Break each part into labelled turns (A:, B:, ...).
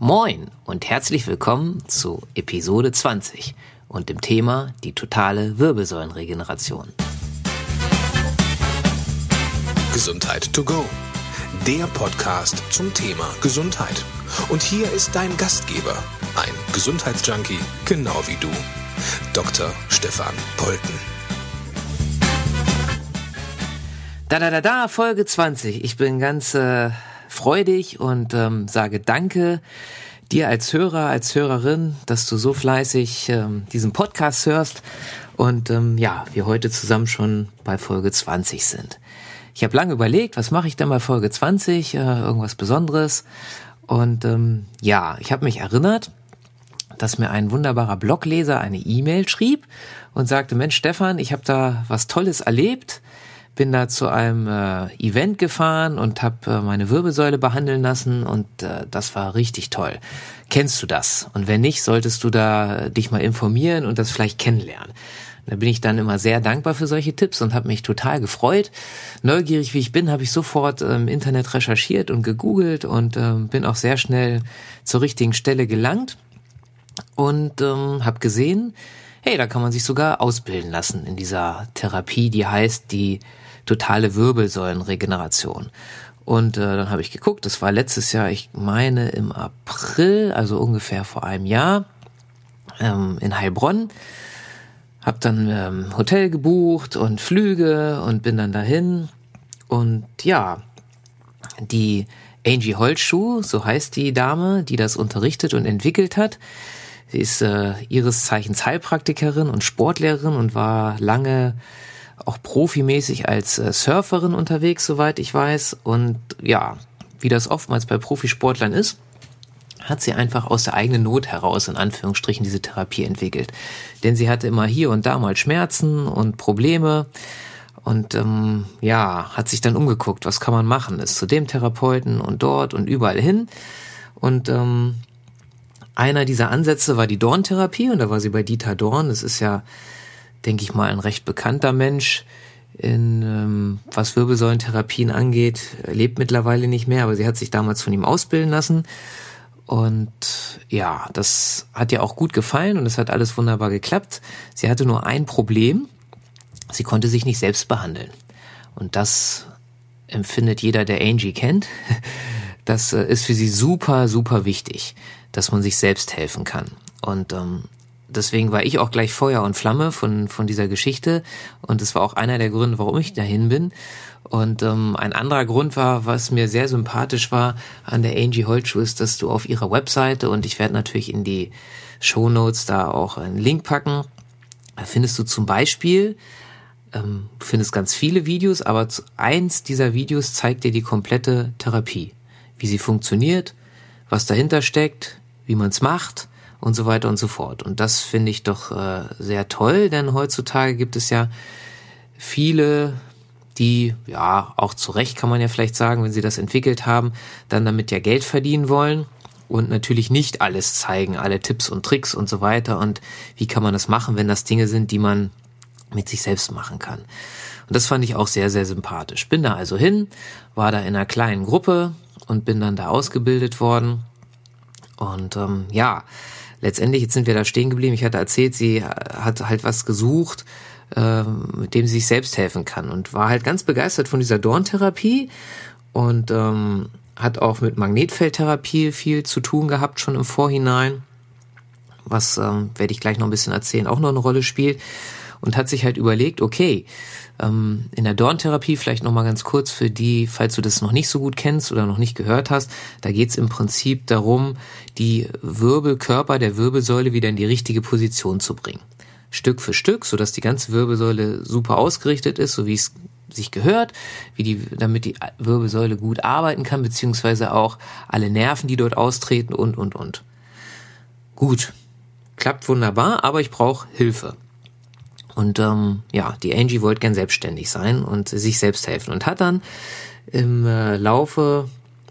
A: Moin und herzlich willkommen zu Episode 20 und dem Thema die totale Wirbelsäulenregeneration.
B: Gesundheit to go, der Podcast zum Thema Gesundheit. Und hier ist dein Gastgeber, ein Gesundheitsjunkie, genau wie du, Dr. Stefan Polten.
A: Folge 20. Ich bin ganz freudig und sage Danke dir als Hörer, als Hörerin, dass du so fleißig diesen Podcast hörst und wir heute zusammen schon bei Folge 20 sind. Ich habe lange überlegt, was mache ich denn bei Folge 20, irgendwas Besonderes und ich habe mich erinnert, dass mir ein wunderbarer Blogleser eine E-Mail schrieb und sagte, Mensch Stefan, ich habe da was Tolles erlebt, bin da zu einem Event gefahren und habe meine Wirbelsäule behandeln lassen und das war richtig toll. Kennst du das? Und wenn nicht, solltest du da dich mal informieren und das vielleicht kennenlernen. Da bin ich dann immer sehr dankbar für solche Tipps und habe mich total gefreut. Neugierig wie ich bin, habe ich sofort im Internet recherchiert und gegoogelt und bin auch sehr schnell zur richtigen Stelle gelangt und habe gesehen, hey, da kann man sich sogar ausbilden lassen in dieser Therapie, die heißt die totale Wirbelsäulenregeneration. Und dann habe ich geguckt, das war letztes Jahr, ich meine im April, also ungefähr vor einem Jahr, in Heilbronn. Hab dann Hotel gebucht und Flüge und bin dann dahin. Und ja, die Angie Holzschuh, so heißt die Dame, die das unterrichtet und entwickelt hat. Sie ist ihres Zeichens Heilpraktikerin und Sportlehrerin und war lange auch profimäßig als Surferin unterwegs, soweit ich weiß. Und ja, wie das oftmals bei Profisportlern ist, hat sie einfach aus der eigenen Not heraus, in Anführungsstrichen, diese Therapie entwickelt. Denn sie hatte immer hier und da mal Schmerzen und Probleme und hat sich dann umgeguckt, was kann man machen, ist zu dem Therapeuten und dort und überall hin. Und einer dieser Ansätze war die Dorn-Therapie und da war sie bei Dieter Dorn. Das ist ja, denke ich mal, ein recht bekannter Mensch in was Wirbelsäulentherapien angeht. Er lebt mittlerweile nicht mehr, aber sie hat sich damals von ihm ausbilden lassen. Und ja, das hat ihr auch gut gefallen und es hat alles wunderbar geklappt. Sie hatte nur ein Problem. Sie konnte sich nicht selbst behandeln. Und das empfindet jeder, der Angie kennt. Das ist für sie super, super wichtig, dass man sich selbst helfen kann. Und deswegen war ich auch gleich Feuer und Flamme von dieser Geschichte. Und es war auch einer der Gründe, warum ich dahin bin. Und ein anderer Grund war, was mir sehr sympathisch war an der Angie Holzschuh, ist, dass du auf ihrer Webseite, und ich werde natürlich in die Shownotes da auch einen Link packen, da findest du zum Beispiel, du findest ganz viele Videos, aber eins dieser Videos zeigt dir die komplette Therapie. Wie sie funktioniert, was dahinter steckt, wie man es macht und so weiter und so fort. Und das finde ich doch sehr toll, denn heutzutage gibt es ja viele, die, ja, auch zu Recht kann man ja vielleicht sagen, wenn sie das entwickelt haben, dann damit ja Geld verdienen wollen und natürlich nicht alles zeigen, alle Tipps und Tricks und so weiter und wie kann man das machen, wenn das Dinge sind, die man mit sich selbst machen kann. Und das fand ich auch sehr, sehr sympathisch. Bin da also hin, war da in einer kleinen Gruppe und bin dann da ausgebildet worden und letztendlich, jetzt sind wir da stehen geblieben, ich hatte erzählt, sie hat halt was gesucht, mit dem sie sich selbst helfen kann und war halt ganz begeistert von dieser Dorn-Therapie und hat auch mit Magnetfeldtherapie viel zu tun gehabt schon im Vorhinein, was, werde ich gleich noch ein bisschen erzählen, auch noch eine Rolle spielt und hat sich halt überlegt, okay, in der Dorn-Therapie, vielleicht noch mal ganz kurz für die, falls du das noch nicht so gut kennst oder noch nicht gehört hast, da geht's im Prinzip darum, die Wirbelkörper der Wirbelsäule wieder in die richtige Position zu bringen. Stück für Stück, sodass die ganze Wirbelsäule super ausgerichtet ist, so wie es sich gehört, damit die Wirbelsäule gut arbeiten kann, beziehungsweise auch alle Nerven, die dort austreten und. Gut, klappt wunderbar, aber ich brauche Hilfe. Und die Angie wollte gern selbstständig sein und sich selbst helfen und hat dann im Laufe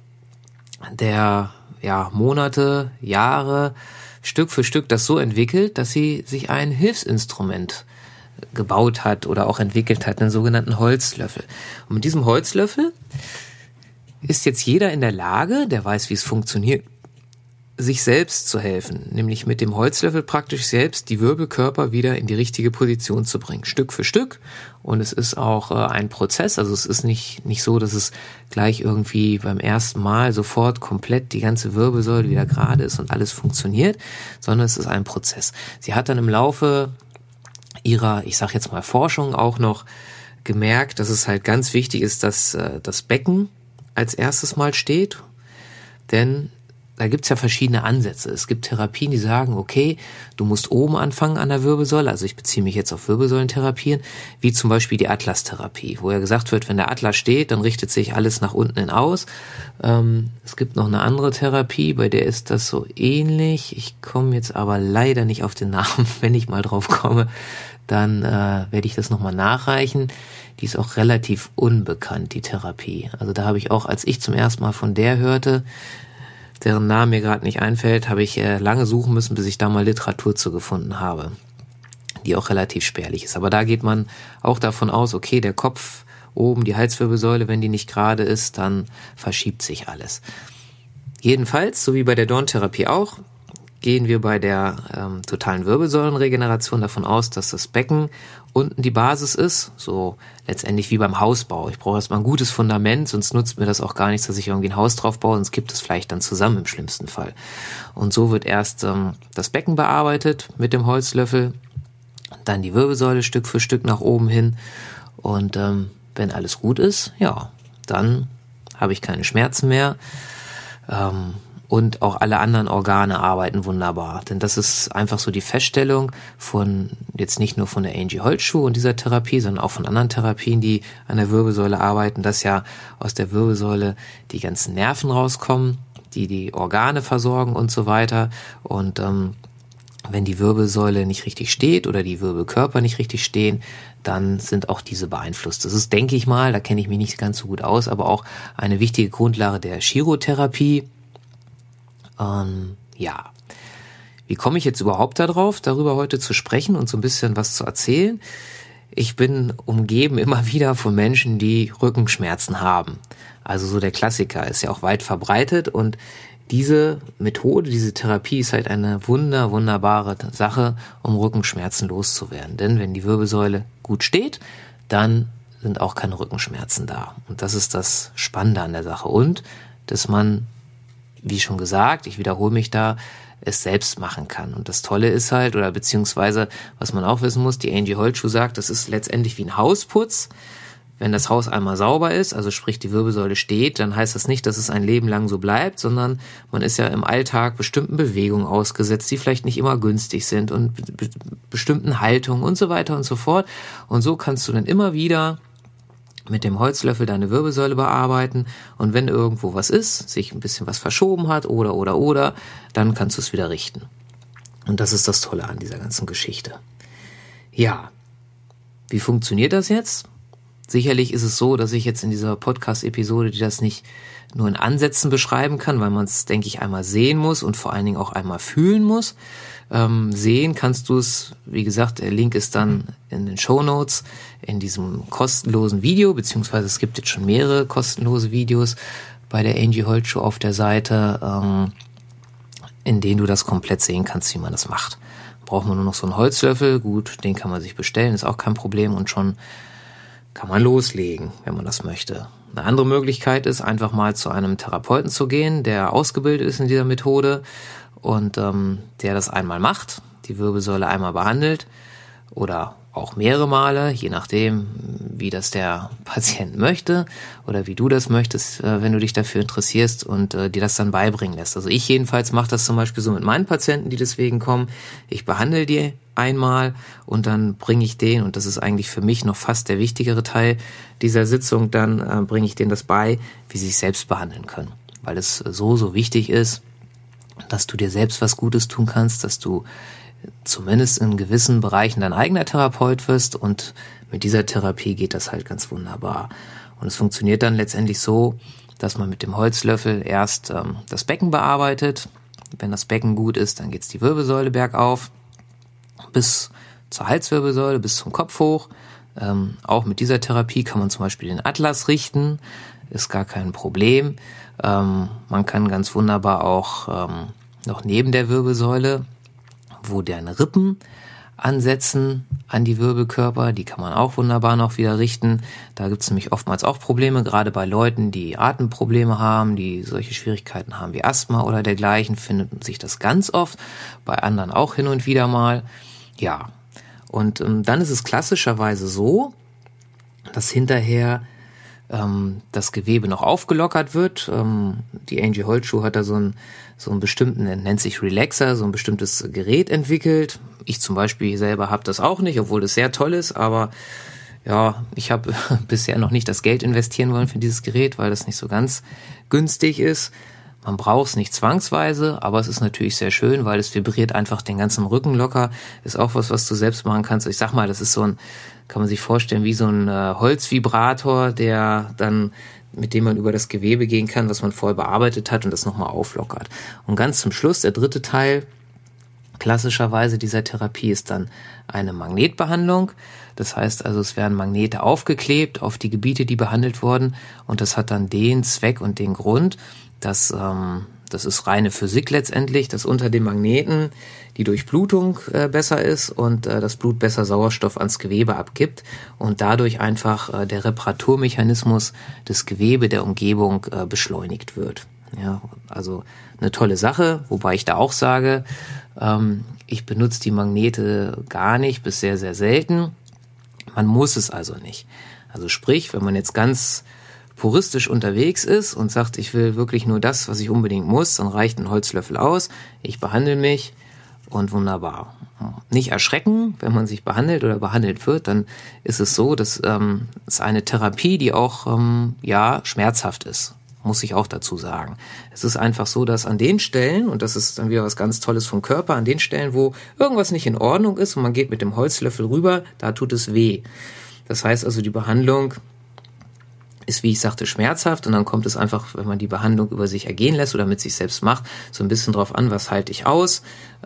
A: der Monate, Jahre Stück für Stück das so entwickelt, dass sie sich ein Hilfsinstrument gebaut hat oder auch entwickelt hat, einen sogenannten Holzlöffel. Und mit diesem Holzlöffel ist jetzt jeder in der Lage, der weiß, wie es funktioniert, sich selbst zu helfen, nämlich mit dem Holzlöffel praktisch selbst die Wirbelkörper wieder in die richtige Position zu bringen, Stück für Stück. Und es ist auch ein Prozess, also es ist nicht so, dass es gleich irgendwie beim ersten Mal sofort komplett die ganze Wirbelsäule wieder gerade ist und alles funktioniert, sondern es ist ein Prozess. Sie hat dann im Laufe ihrer, ich sag jetzt mal Forschung auch noch gemerkt, dass es halt ganz wichtig ist, dass das Becken als erstes Mal steht, denn da gibt's ja verschiedene Ansätze. Es gibt Therapien, die sagen, okay, du musst oben anfangen an der Wirbelsäule, also ich beziehe mich jetzt auf Wirbelsäulentherapien, wie zum Beispiel die Atlas-Therapie, wo ja gesagt wird, wenn der Atlas steht, dann richtet sich alles nach unten hin aus. Es gibt noch eine andere Therapie, bei der ist das so ähnlich. Ich komme jetzt aber leider nicht auf den Namen. Wenn ich mal drauf komme, dann werde ich das nochmal nachreichen. Die ist auch relativ unbekannt, die Therapie. Also da habe ich auch, als ich zum ersten Mal von der hörte, deren Name mir gerade nicht einfällt, habe ich lange suchen müssen, bis ich da mal Literatur zu gefunden habe, die auch relativ spärlich ist. Aber da geht man auch davon aus, okay, der Kopf oben, die Halswirbelsäule, wenn die nicht gerade ist, dann verschiebt sich alles. Jedenfalls, so wie bei der Dorntherapie auch, gehen wir bei der totalen Wirbelsäulenregeneration davon aus, dass das Becken unten die Basis ist, so letztendlich wie beim Hausbau. Ich brauche erstmal ein gutes Fundament, sonst nutzt mir das auch gar nichts, dass ich irgendwie ein Haus drauf baue, sonst kippt es vielleicht dann zusammen im schlimmsten Fall. Und so wird erst das Becken bearbeitet mit dem Holzlöffel, dann die Wirbelsäule Stück für Stück nach oben hin und wenn alles gut ist, ja, dann habe ich keine Schmerzen mehr. Und auch alle anderen Organe arbeiten wunderbar. Denn das ist einfach so die Feststellung von, jetzt nicht nur von der Angie Holzschuh und dieser Therapie, sondern auch von anderen Therapien, die an der Wirbelsäule arbeiten, dass ja aus der Wirbelsäule die ganzen Nerven rauskommen, die Organe versorgen und so weiter. Und wenn die Wirbelsäule nicht richtig steht oder die Wirbelkörper nicht richtig stehen, dann sind auch diese beeinflusst. Das ist, denke ich mal, da kenne ich mich nicht ganz so gut aus, aber auch eine wichtige Grundlage der Chirotherapie. Ja, wie komme ich jetzt überhaupt darauf, darüber heute zu sprechen und so ein bisschen was zu erzählen? Ich bin umgeben immer wieder von Menschen, die Rückenschmerzen haben. Also so der Klassiker ist ja auch weit verbreitet und diese Methode, diese Therapie ist halt eine wunderbare Sache, um Rückenschmerzen loszuwerden. Denn wenn die Wirbelsäule gut steht, dann sind auch keine Rückenschmerzen da. Und das ist das Spannende an der Sache. Und dass man, wie schon gesagt, ich wiederhole mich da, es selbst machen kann. Und das Tolle ist halt, oder beziehungsweise, was man auch wissen muss, die Angie Holzschuh sagt, das ist letztendlich wie ein Hausputz. Wenn das Haus einmal sauber ist, also sprich die Wirbelsäule steht, dann heißt das nicht, dass es ein Leben lang so bleibt, sondern man ist ja im Alltag bestimmten Bewegungen ausgesetzt, die vielleicht nicht immer günstig sind und bestimmten Haltungen und so weiter und so fort. Und so kannst du dann immer wieder mit dem Holzlöffel deine Wirbelsäule bearbeiten und wenn irgendwo was ist, sich ein bisschen was verschoben hat oder, dann kannst du es wieder richten. Und das ist das Tolle an dieser ganzen Geschichte. Ja, wie funktioniert das jetzt? Sicherlich ist es so, dass ich jetzt in dieser Podcast-Episode, die das nicht nur in Ansätzen beschreiben kann, weil man es, denke ich, einmal sehen muss und vor allen Dingen auch einmal fühlen muss. Sehen kannst du es, wie gesagt, der Link ist dann in den Shownotes, in diesem kostenlosen Video, beziehungsweise es gibt jetzt schon mehrere kostenlose Videos bei der Angie Holzschuh auf der Seite, in denen du das komplett sehen kannst, wie man das macht. Braucht man nur noch so einen Holzlöffel, gut, den kann man sich bestellen, ist auch kein Problem und schon kann man loslegen, wenn man das möchte. Eine andere Möglichkeit ist, einfach mal zu einem Therapeuten zu gehen, der ausgebildet ist in dieser Methode und der das einmal macht, die Wirbelsäule einmal behandelt oder auch mehrere Male, je nachdem, wie das der Patient möchte oder wie du das möchtest, wenn du dich dafür interessierst und dir das dann beibringen lässt. Also ich jedenfalls mache das zum Beispiel so mit meinen Patienten, die deswegen kommen. Ich behandle die einmal und dann bringe ich denen, und das ist eigentlich für mich noch fast der wichtigere Teil dieser Sitzung, dann bringe ich denen das bei, wie sie sich selbst behandeln können. Weil es so wichtig ist, dass du dir selbst was Gutes tun kannst, dass du zumindest in gewissen Bereichen dein eigener Therapeut wirst und mit dieser Therapie geht das halt ganz wunderbar. Und es funktioniert dann letztendlich so, dass man mit dem Holzlöffel erst das Becken bearbeitet. Wenn das Becken gut ist, dann geht's die Wirbelsäule bergauf bis zur Halswirbelsäule, bis zum Kopf hoch. Auch mit dieser Therapie kann man zum Beispiel den Atlas richten, ist gar kein Problem. Man kann ganz wunderbar auch noch neben der Wirbelsäule, wo deine Rippen ansetzen an die Wirbelkörper. Die kann man auch wunderbar noch wieder richten. Da gibt es nämlich oftmals auch Probleme, gerade bei Leuten, die Atemprobleme haben, die solche Schwierigkeiten haben wie Asthma oder dergleichen, findet sich das ganz oft, bei anderen auch hin und wieder mal. Ja, und dann ist es klassischerweise so, dass hinterher das Gewebe noch aufgelockert wird. Die Angie Holtschuh hat da so einen bestimmten, nennt sich Relaxer, so ein bestimmtes Gerät entwickelt. Ich zum Beispiel selber habe das auch nicht, obwohl das sehr toll ist, aber ja, ich habe bisher noch nicht das Geld investieren wollen für dieses Gerät, weil das nicht so ganz günstig ist. Man braucht es nicht zwangsweise, aber es ist natürlich sehr schön, weil es vibriert einfach den ganzen Rücken locker. Ist auch was du selbst machen kannst. Ich sag mal, das ist so ein, kann man sich vorstellen, wie so ein Holzvibrator, mit dem man über das Gewebe gehen kann, was man vorher bearbeitet hat und das nochmal auflockert. Und ganz zum Schluss, der dritte Teil klassischerweise dieser Therapie ist dann eine Magnetbehandlung. Das heißt also, es werden Magnete aufgeklebt auf die Gebiete, die behandelt wurden, und das hat dann den Zweck und den Grund, dass das ist reine Physik letztendlich, dass unter den Magneten die Durchblutung besser ist und das Blut besser Sauerstoff ans Gewebe abgibt und dadurch einfach der Reparaturmechanismus des Gewebe der Umgebung beschleunigt wird. Ja, also eine tolle Sache, wobei ich da auch sage, ich benutze die Magnete gar nicht, bis sehr, sehr selten. Man muss es also nicht. Also sprich, wenn man jetzt ganz puristisch unterwegs ist und sagt, ich will wirklich nur das, was ich unbedingt muss, dann reicht ein Holzlöffel aus, ich behandle mich und wunderbar. Nicht erschrecken, wenn man sich behandelt oder behandelt wird, dann ist es so, dass es eine Therapie, die auch schmerzhaft ist, muss ich auch dazu sagen. Es ist einfach so, dass an den Stellen, und das ist dann wieder was ganz Tolles vom Körper, an den Stellen, wo irgendwas nicht in Ordnung ist und man geht mit dem Holzlöffel rüber, da tut es weh. Das heißt also, die Behandlung ist, wie ich sagte, schmerzhaft, und dann kommt es einfach, wenn man die Behandlung über sich ergehen lässt oder mit sich selbst macht, so ein bisschen drauf an, was halte ich aus.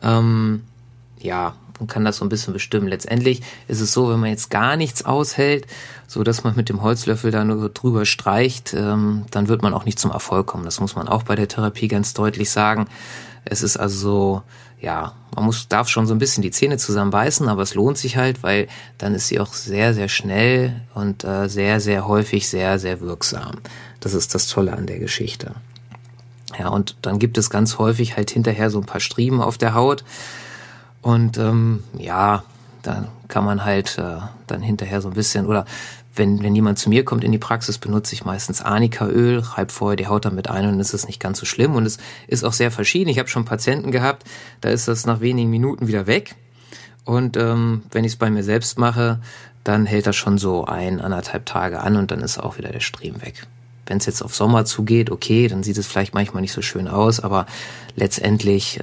A: Man kann das so ein bisschen bestimmen. Letztendlich ist es so, wenn man jetzt gar nichts aushält, so dass man mit dem Holzlöffel da nur drüber streicht, dann wird man auch nicht zum Erfolg kommen. Das muss man auch bei der Therapie ganz deutlich sagen. Es ist also, man darf schon so ein bisschen die Zähne zusammenbeißen, aber es lohnt sich halt, weil dann ist sie auch sehr, sehr schnell und sehr, sehr häufig sehr, sehr wirksam. Das ist das Tolle an der Geschichte. Ja, und dann gibt es ganz häufig halt hinterher so ein paar Striemen auf der Haut. Und dann kann man halt dann hinterher so ein bisschen, oder wenn jemand zu mir kommt in die Praxis, benutze ich meistens Arnika-Öl, reibe vorher die Haut damit ein und dann ist es nicht ganz so schlimm. Und es ist auch sehr verschieden. Ich habe schon Patienten gehabt, da ist das nach wenigen Minuten wieder weg. Und wenn ich es bei mir selbst mache, dann hält das schon so 1,5 Tage an und dann ist auch wieder der Striemen weg. Wenn es jetzt auf Sommer zugeht, okay, dann sieht es vielleicht manchmal nicht so schön aus, aber letztendlich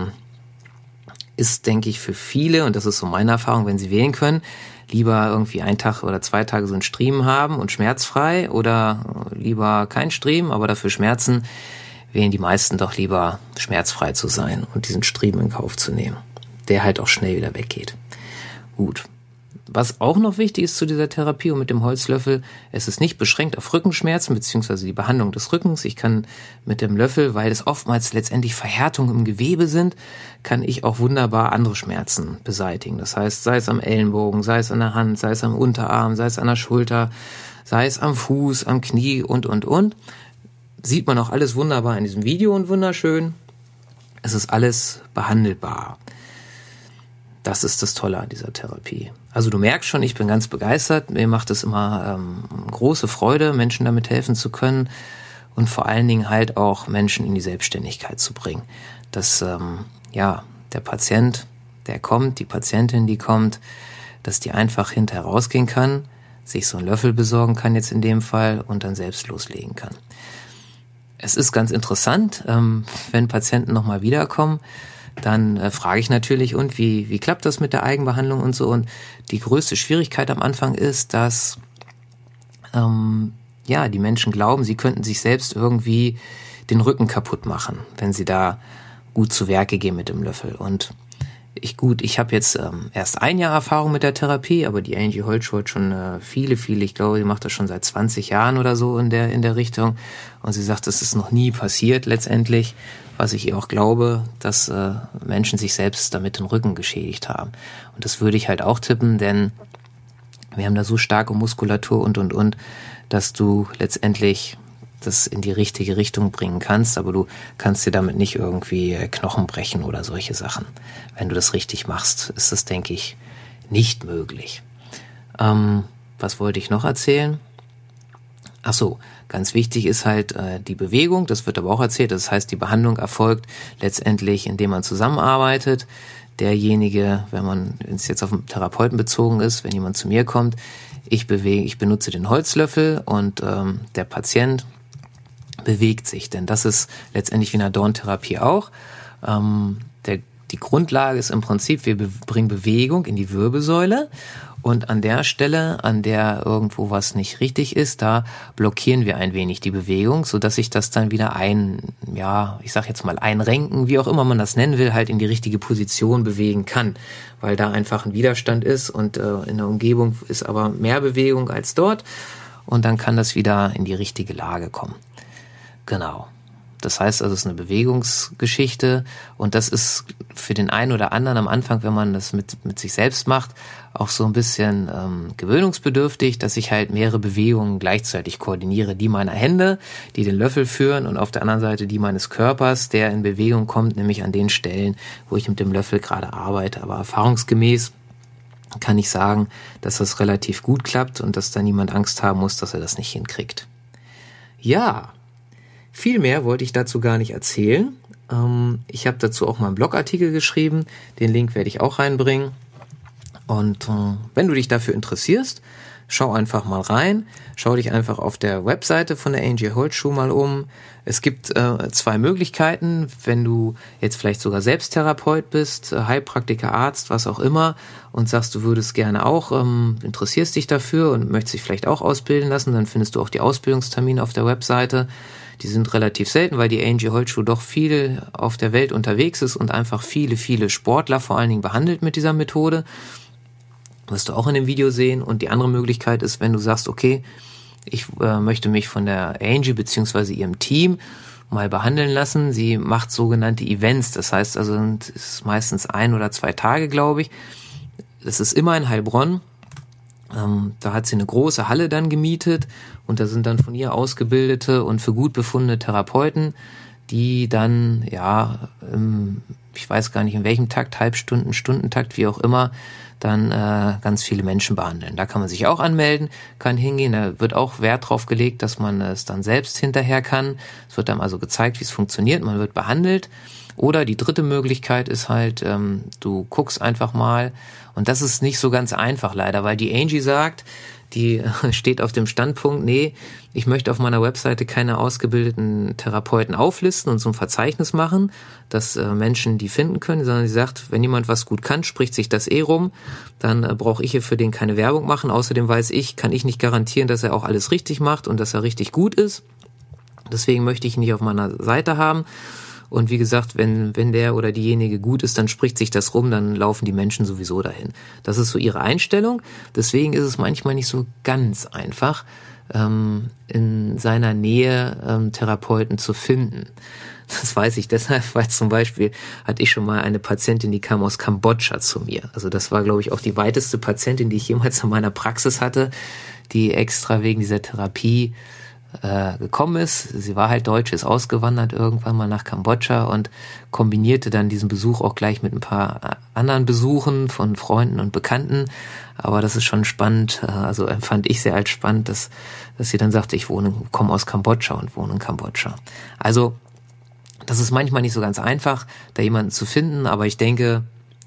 A: ist, denke ich, für viele, und das ist so meine Erfahrung, wenn sie wählen können, lieber irgendwie 1 Tag oder 2 Tage so einen Striemen haben und schmerzfrei oder lieber kein Striemen, aber dafür Schmerzen, wählen die meisten doch lieber schmerzfrei zu sein und diesen Striemen in Kauf zu nehmen, der halt auch schnell wieder weggeht. Gut. Was auch noch wichtig ist zu dieser Therapie und mit dem Holzlöffel, es ist nicht beschränkt auf Rückenschmerzen bzw. die Behandlung des Rückens. Ich kann mit dem Löffel, weil es oftmals letztendlich Verhärtungen im Gewebe sind, kann ich auch wunderbar andere Schmerzen beseitigen. Das heißt, sei es am Ellenbogen, sei es an der Hand, sei es am Unterarm, sei es an der Schulter, sei es am Fuß, am Knie und. Sieht man auch alles wunderbar in diesem Video und wunderschön. Es ist alles behandelbar. Das ist das Tolle an dieser Therapie. Also du merkst schon, ich bin ganz begeistert. Mir macht es immer große Freude, Menschen damit helfen zu können und vor allen Dingen halt auch Menschen in die Selbstständigkeit zu bringen. Dass der Patient, der kommt, die Patientin, die kommt, dass die einfach hinterher rausgehen kann, sich so einen Löffel besorgen kann jetzt in dem Fall und dann selbst loslegen kann. Es ist ganz interessant, wenn Patienten nochmal wiederkommen, dann frage ich natürlich, und wie klappt das mit der Eigenbehandlung und so. Und die größte Schwierigkeit am Anfang ist, dass die Menschen glauben, sie könnten sich selbst irgendwie den Rücken kaputt machen, wenn sie da gut zu Werke gehen mit dem Löffel. Und ich habe jetzt erst 1 Jahr Erfahrung mit der Therapie, aber die Angie Holtschuh hat schon viele, ich glaube, die macht das schon seit 20 Jahren oder so in der Richtung. Und sie sagt, das ist noch nie passiert letztendlich, was ich ihr auch glaube, dass Menschen sich selbst damit den Rücken geschädigt haben. Und das würde ich halt auch tippen, denn wir haben da so starke Muskulatur und, dass du letztendlich das in die richtige Richtung bringen kannst, aber du kannst dir damit nicht irgendwie Knochen brechen oder solche Sachen. Wenn du das richtig machst, ist das, denke ich, nicht möglich. Was wollte ich noch erzählen? Ach so, ganz wichtig ist halt die Bewegung, das wird aber auch erzählt, das heißt, die Behandlung erfolgt letztendlich, indem man zusammenarbeitet. Derjenige, wenn es jetzt auf den Therapeuten bezogen ist, wenn jemand zu mir kommt, ich benutze den Holzlöffel und der Patient bewegt sich, denn das ist letztendlich wie in der Dorntherapie auch. Die Grundlage ist im Prinzip, wir bringen Bewegung in die Wirbelsäule und an der Stelle, an der irgendwo was nicht richtig ist, da blockieren wir ein wenig die Bewegung, sodass sich das dann wieder einrenken, wie auch immer man das nennen will, halt in die richtige Position bewegen kann, weil da einfach ein Widerstand ist und in der Umgebung ist aber mehr Bewegung als dort und dann kann das wieder in die richtige Lage kommen. Genau. Das heißt also, es ist eine Bewegungsgeschichte und das ist für den einen oder anderen am Anfang, wenn man das mit sich selbst macht, auch so ein bisschen gewöhnungsbedürftig, dass ich halt mehrere Bewegungen gleichzeitig koordiniere. Die meiner Hände, die den Löffel führen und auf der anderen Seite die meines Körpers, der in Bewegung kommt, nämlich an den Stellen, wo ich mit dem Löffel gerade arbeite. Aber erfahrungsgemäß kann ich sagen, dass das relativ gut klappt und dass da niemand Angst haben muss, dass er das nicht hinkriegt. Ja, viel mehr wollte ich dazu gar nicht erzählen. Ich habe dazu auch mal einen Blogartikel geschrieben. Den Link werde ich auch reinbringen. Und wenn du dich dafür interessierst, schau einfach mal rein. Schau dich einfach auf der Webseite von der Angie Holtschuh mal um. Es gibt 2 Möglichkeiten, wenn du jetzt vielleicht sogar selbst Therapeut bist, Heilpraktiker, Arzt, was auch immer, und sagst, du würdest gerne auch, interessierst dich dafür und möchtest dich vielleicht auch ausbilden lassen, dann findest du auch die Ausbildungstermine auf der Webseite. Die sind relativ selten, weil die Angie Holtschuh doch viel auf der Welt unterwegs ist und einfach viele Sportler vor allen Dingen behandelt mit dieser Methode. Wirst du auch in dem Video sehen. Und die andere Möglichkeit ist, wenn du sagst, okay, ich möchte mich von der Angie bzw. ihrem Team mal behandeln lassen. Sie macht sogenannte Events. Das heißt also, es ist meistens 1 oder 2 Tage, glaube ich. Das ist immer in Heilbronn. Da hat sie eine große Halle dann gemietet und da sind dann von ihr ausgebildete und für gut befundene Therapeuten, die dann, ich weiß gar nicht in welchem Takt, Halbstunden, Stundentakt, wie auch immer, dann ganz viele Menschen behandeln. Da kann man sich auch anmelden, kann hingehen, da wird auch Wert drauf gelegt, dass man es dann selbst hinterher kann. Es wird dann also gezeigt, wie es funktioniert, man wird behandelt. Oder die dritte Möglichkeit ist halt, du guckst einfach mal, und das ist nicht so ganz einfach leider, weil die Angie sagt, die steht auf dem Standpunkt, nee, ich möchte auf meiner Webseite keine ausgebildeten Therapeuten auflisten und so ein Verzeichnis machen, dass Menschen die finden können, sondern sie sagt, wenn jemand was gut kann, spricht sich das rum, dann brauche ich hier für den keine Werbung machen. Außerdem kann ich nicht garantieren, dass er auch alles richtig macht und dass er richtig gut ist. Deswegen möchte ich ihn nicht auf meiner Seite haben. Und wie gesagt, wenn der oder diejenige gut ist, dann spricht sich das rum, dann laufen die Menschen sowieso dahin. Das ist so ihre Einstellung. Deswegen ist es manchmal nicht so ganz einfach, in seiner Nähe Therapeuten zu finden. Das weiß ich deshalb, weil zum Beispiel hatte ich schon mal eine Patientin, die kam aus Kambodscha zu mir. Also das war, glaube ich, auch die weiteste Patientin, die ich jemals in meiner Praxis hatte, die extra wegen dieser Therapie gekommen ist. Sie war halt Deutsche, ist ausgewandert irgendwann mal nach Kambodscha und kombinierte dann diesen Besuch auch gleich mit ein paar anderen Besuchen von Freunden und Bekannten. Aber das ist schon spannend, also empfand ich sehr als spannend, dass sie dann sagte, ich komme aus Kambodscha und wohne in Kambodscha. Also das ist manchmal nicht so ganz einfach, da jemanden zu finden, aber ich denke,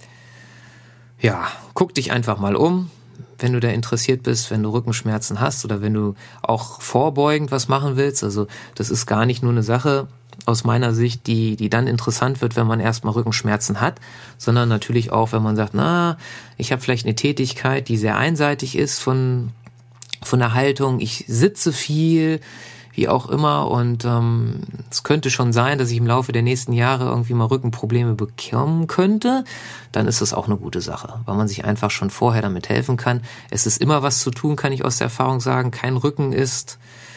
A: ja, guck dich einfach mal um. Wenn du da interessiert bist, wenn du Rückenschmerzen hast oder wenn du auch vorbeugend was machen willst. Also das ist gar nicht nur eine Sache aus meiner Sicht, die dann interessant wird, wenn man erstmal Rückenschmerzen hat, sondern natürlich auch, wenn man sagt, ich habe vielleicht eine Tätigkeit, die sehr einseitig ist von der Haltung. Ich sitze viel, wie auch immer. Und es könnte schon sein, dass ich im Laufe der nächsten Jahre irgendwie mal Rückenprobleme bekommen könnte. Dann ist das auch eine gute Sache, weil man sich einfach schon vorher damit helfen kann. Es ist immer was zu tun, kann ich aus der Erfahrung sagen. Kein Rücken ist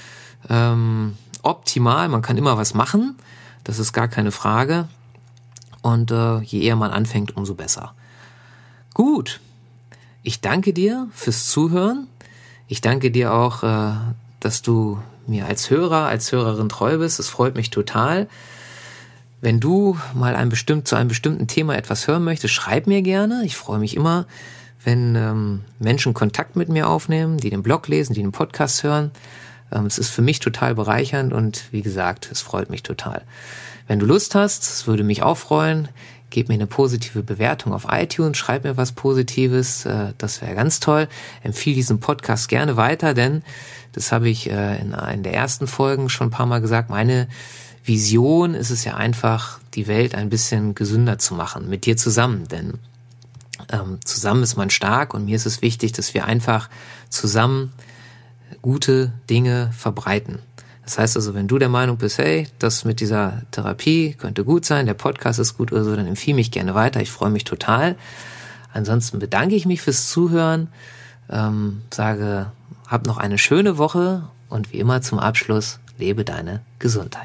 A: optimal, man kann immer was machen. Das ist gar keine Frage. Und je eher man anfängt, umso besser. Gut, ich danke dir fürs Zuhören. Ich danke dir auch, dass du mir als Hörer, als Hörerin treu bist. Es freut mich total. Wenn du mal zu einem bestimmten Thema etwas hören möchtest, schreib mir gerne. Ich freue mich immer, wenn Menschen Kontakt mit mir aufnehmen, die den Blog lesen, die den Podcast hören. Es ist für mich total bereichernd und wie gesagt, es freut mich total. Wenn du Lust hast, es würde mich auch freuen, gib mir eine positive Bewertung auf iTunes, schreib mir was Positives, das wäre ganz toll. Empfehle diesen Podcast gerne weiter, denn das habe ich in einer der ersten Folgen schon ein paar Mal gesagt, meine Vision ist es ja einfach, die Welt ein bisschen gesünder zu machen, mit dir zusammen, denn zusammen ist man stark und mir ist es wichtig, dass wir einfach zusammen gute Dinge verbreiten. Das heißt also, wenn du der Meinung bist, hey, das mit dieser Therapie könnte gut sein, der Podcast ist gut oder so, dann empfehle mich gerne weiter. Ich freue mich total. Ansonsten bedanke ich mich fürs Zuhören, sage, hab noch eine schöne Woche und wie immer zum Abschluss, lebe deine Gesundheit.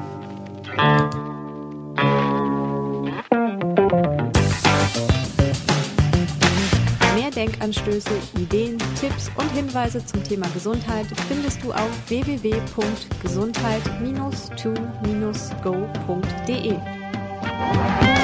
C: Denkanstöße, Ideen, Tipps und Hinweise zum Thema Gesundheit findest du auf www.gesundheit-to-go.de.